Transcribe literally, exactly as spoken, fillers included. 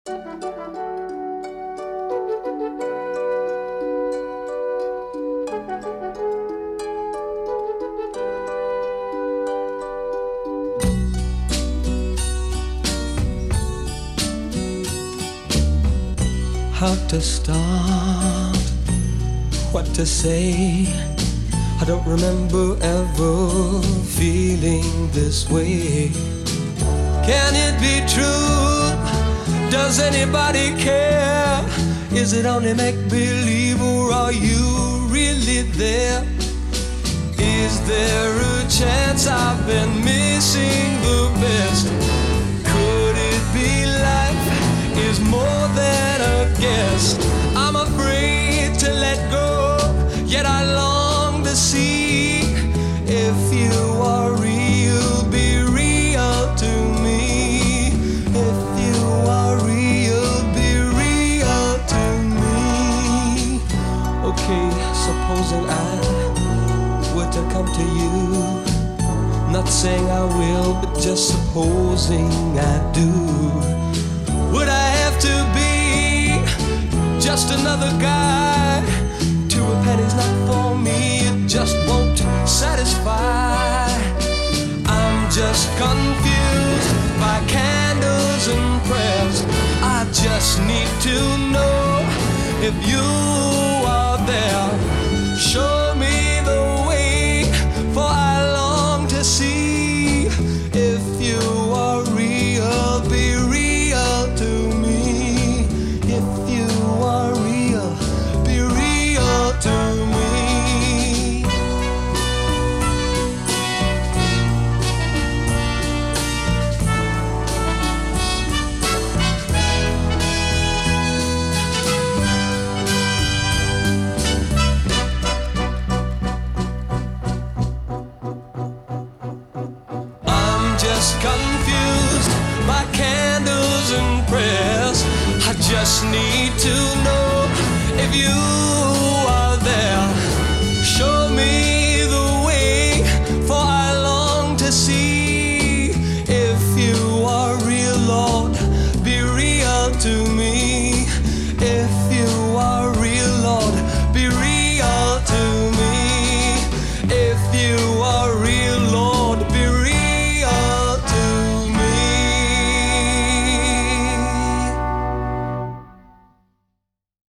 How to start, what to say. I don't remember ever feeling this way. Can it be true? Does anybody care? Is it only make-believe or are you really there? Is there a chance I've been missing the best? Could it be life is more than a guess? I'm afraid to let go, yet I long to see. If you are real, be real to me. If you are real, be real to me. Okay, supposing I were to come to you, not saying I will, but just supposing I do. Would I have to be just another guy? Two a penny's not for me, it just won't satisfy. I'm just confused by candles and prayers. I just need to know if you are there. Show me the way, for I long to see. If you are real, be real to me. If you are real, be real to me. Confused by candles and prayers. I just need to know if you